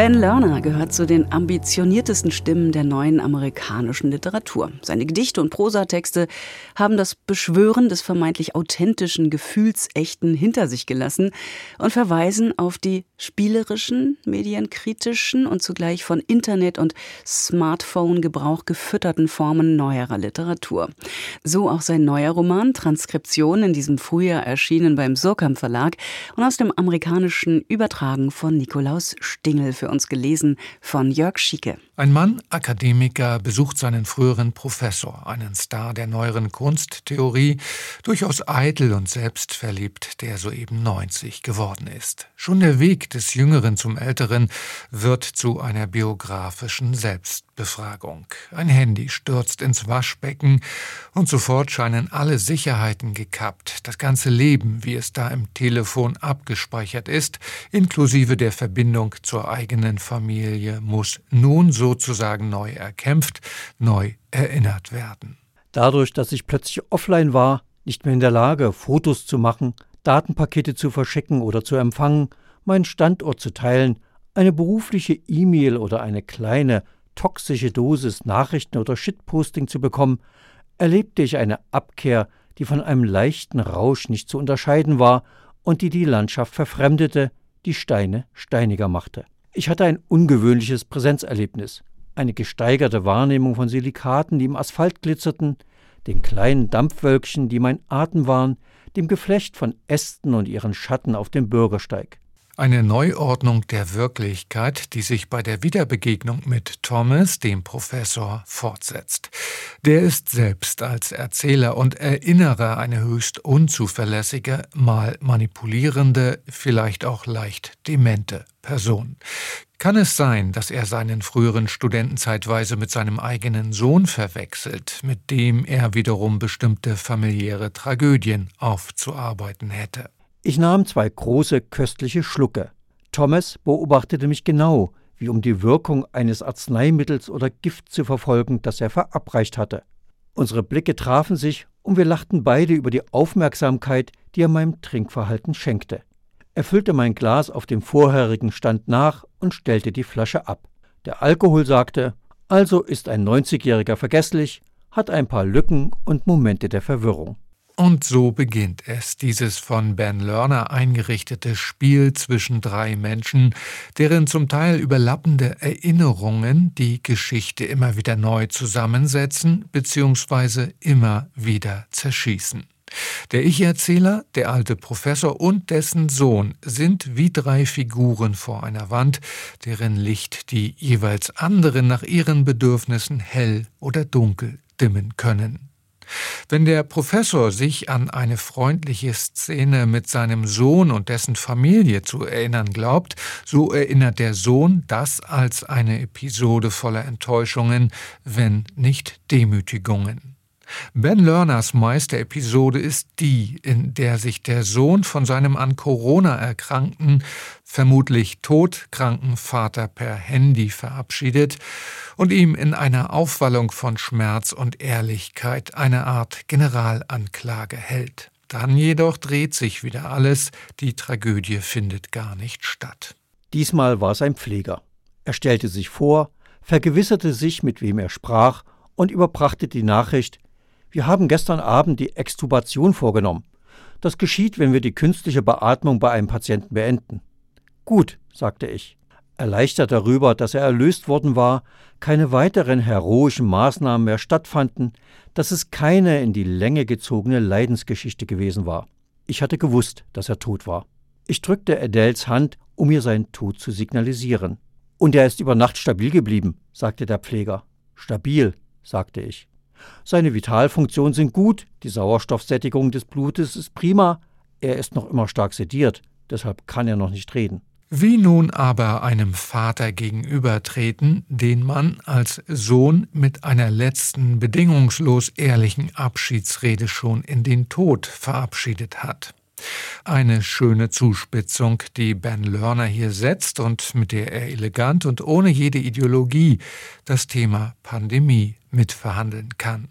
Ben Lerner gehört zu den ambitioniertesten Stimmen der neuen amerikanischen Literatur. Seine Gedichte und Prosatexte haben das Beschwören des vermeintlich authentischen, gefühlsechten hinter sich gelassen und verweisen auf die spielerischen, medienkritischen und zugleich von Internet- und Smartphone-Gebrauch gefütterten Formen neuerer Literatur. So auch sein neuer Roman Transkription, in diesem Frühjahr erschienen beim Surkamp Verlag und aus dem Amerikanischen übertragen von Nikolaus Stingel, für uns gelesen von Jörg Schieke. Ein Mann, Akademiker, besucht seinen früheren Professor, einen Star der neueren Kunsttheorie, durchaus eitel und selbstverliebt, der soeben 90 geworden ist. Schon der Weg des Jüngeren zum Älteren wird zu einer biografischen Selbstbefragung. Ein Handy stürzt ins Waschbecken und sofort scheinen alle Sicherheiten gekappt. Das ganze Leben, wie es da im Telefon abgespeichert ist, inklusive der Verbindung zur eigenen Familie, muss nun sozusagen neu erkämpft, neu erinnert werden. Dadurch, dass ich plötzlich offline war, nicht mehr in der Lage, Fotos zu machen, Datenpakete zu verschicken oder zu empfangen, meinen Standort zu teilen, eine berufliche E-Mail oder eine kleine, toxische Dosis Nachrichten oder Shitposting zu bekommen, erlebte ich eine Abkehr, die von einem leichten Rausch nicht zu unterscheiden war und die Landschaft verfremdete, die Steine steiniger machte. Ich hatte ein ungewöhnliches Präsenzerlebnis, eine gesteigerte Wahrnehmung von Silikaten, die im Asphalt glitzerten, den kleinen Dampfwölkchen, die mein Atem waren, dem Geflecht von Ästen und ihren Schatten auf dem Bürgersteig. Eine Neuordnung der Wirklichkeit, die sich bei der Wiederbegegnung mit Thomas, dem Professor, fortsetzt. Der ist selbst als Erzähler und Erinnerer eine höchst unzuverlässige, mal manipulierende, vielleicht auch leicht demente Person. Kann es sein, dass er seinen früheren Studenten zeitweise mit seinem eigenen Sohn verwechselt, mit dem er wiederum bestimmte familiäre Tragödien aufzuarbeiten hätte? Ich nahm 2 große, köstliche Schlucke. Thomas beobachtete mich genau, wie um die Wirkung eines Arzneimittels oder Gift zu verfolgen, das er verabreicht hatte. Unsere Blicke trafen sich und wir lachten beide über die Aufmerksamkeit, die er meinem Trinkverhalten schenkte. Er füllte mein Glas auf dem vorherigen Stand nach und stellte die Flasche ab. Der Alkohol sagte, also ist ein 90-Jähriger vergesslich, hat ein paar Lücken und Momente der Verwirrung. Und so beginnt es, dieses von Ben Lerner eingerichtete Spiel zwischen 3 Menschen, deren zum Teil überlappende Erinnerungen die Geschichte immer wieder neu zusammensetzen bzw. immer wieder zerschießen. Der Ich-Erzähler, der alte Professor und dessen Sohn sind wie 3 Figuren vor einer Wand, deren Licht die jeweils anderen nach ihren Bedürfnissen hell oder dunkel dimmen können. Wenn der Professor sich an eine freundliche Szene mit seinem Sohn und dessen Familie zu erinnern glaubt, so erinnert der Sohn das als eine Episode voller Enttäuschungen, wenn nicht Demütigungen. Ben Lerners Meisterepisode ist die, in der sich der Sohn von seinem an Corona erkrankten, vermutlich todkranken Vater per Handy verabschiedet und ihm in einer Aufwallung von Schmerz und Ehrlichkeit eine Art Generalanklage hält. Dann jedoch dreht sich wieder alles, die Tragödie findet gar nicht statt. Diesmal war es ein Pfleger. Er stellte sich vor, vergewisserte sich, mit wem er sprach und überbrachte die Nachricht: Wir haben gestern Abend die Extubation vorgenommen. Das geschieht, wenn wir die künstliche Beatmung bei einem Patienten beenden. Gut, sagte ich, erleichtert darüber, dass er erlöst worden war, keine weiteren heroischen Maßnahmen mehr stattfanden, dass es keine in die Länge gezogene Leidensgeschichte gewesen war. Ich hatte gewusst, dass er tot war. Ich drückte Adels Hand, um ihr seinen Tod zu signalisieren. Und er ist über Nacht stabil geblieben, sagte der Pfleger. Stabil, sagte ich. Seine Vitalfunktionen sind gut, die Sauerstoffsättigung des Blutes ist prima, er ist noch immer stark sediert, deshalb kann er noch nicht reden. Wie nun aber einem Vater gegenübertreten, den man als Sohn mit einer letzten bedingungslos ehrlichen Abschiedsrede schon in den Tod verabschiedet hat. Eine schöne Zuspitzung, die Ben Lerner hier setzt und mit der er elegant und ohne jede Ideologie das Thema Pandemie mitverhandeln kann.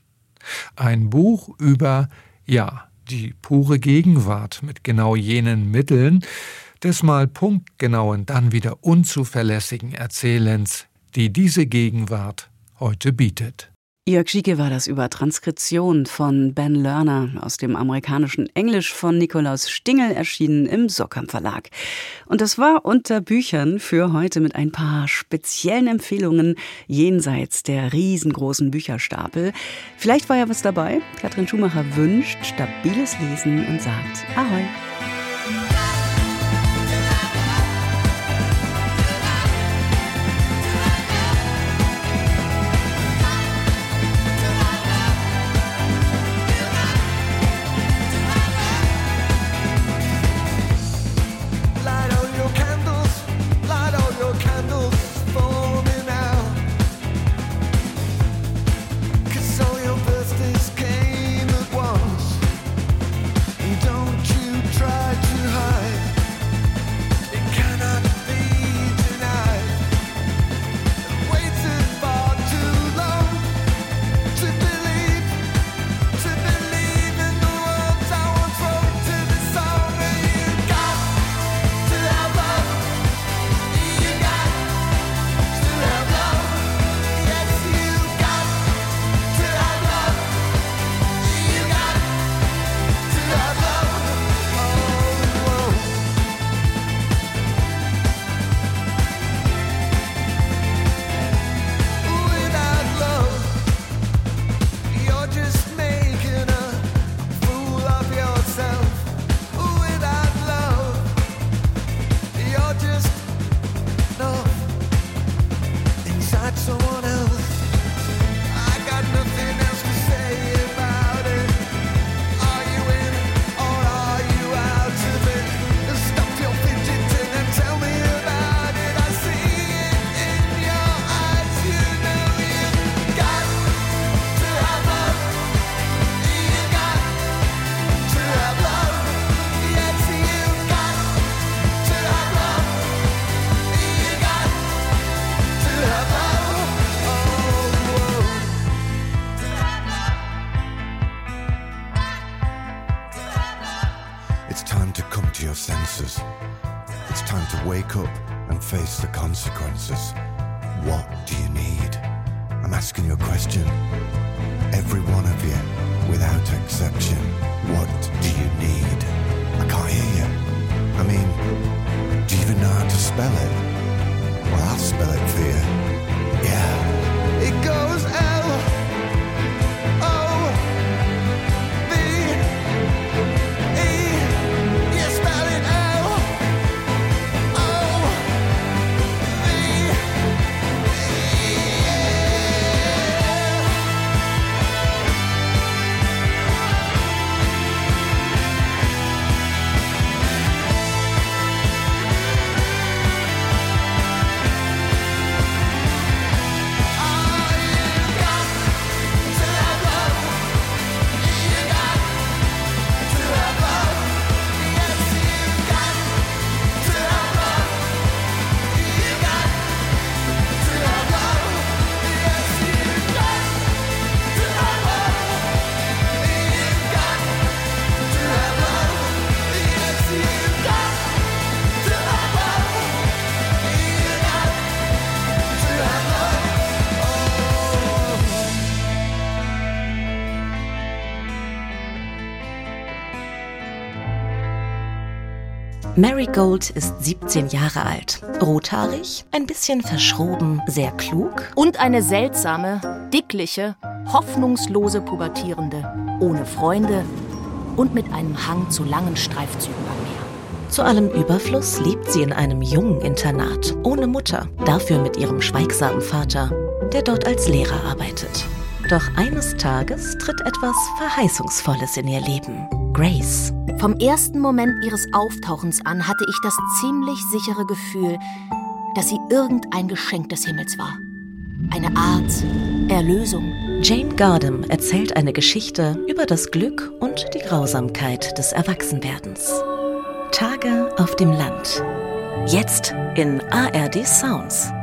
Ein Buch über, die pure Gegenwart mit genau jenen Mitteln, des mal punktgenauen, dann wieder unzuverlässigen Erzählens, die diese Gegenwart heute bietet. Jörg Schieke war das über Transkription von Ben Lerner aus dem amerikanischen Englisch von Nikolaus Stingel, erschienen im Sockham Verlag. Und das war unter Büchern für heute mit ein paar speziellen Empfehlungen jenseits der riesengroßen Bücherstapel. Vielleicht war ja was dabei. Katrin Schumacher wünscht stabiles Lesen und sagt Ahoi. Consequences. What do you need? I'm asking you a question. Every one of you, without exception. What do you need? I can't hear you. I mean, do you even know how to spell it? Well, I'll spell it for you. Yeah. It goes Marigold ist 17 Jahre alt, rothaarig, ein bisschen verschroben, sehr klug und eine seltsame, dickliche, hoffnungslose Pubertierende, ohne Freunde und mit einem Hang zu langen Streifzügen am Meer. Zu allem Überfluss lebt sie in einem Jungeninternat, ohne Mutter, dafür mit ihrem schweigsamen Vater, der dort als Lehrer arbeitet. Doch eines Tages tritt etwas Verheißungsvolles in ihr Leben. Grace. Vom ersten Moment ihres Auftauchens an hatte ich das ziemlich sichere Gefühl, dass sie irgendein Geschenk des Himmels war. Eine Art Erlösung. Jane Gardam erzählt eine Geschichte über das Glück und die Grausamkeit des Erwachsenwerdens. Tage auf dem Land. Jetzt in ARD Sounds.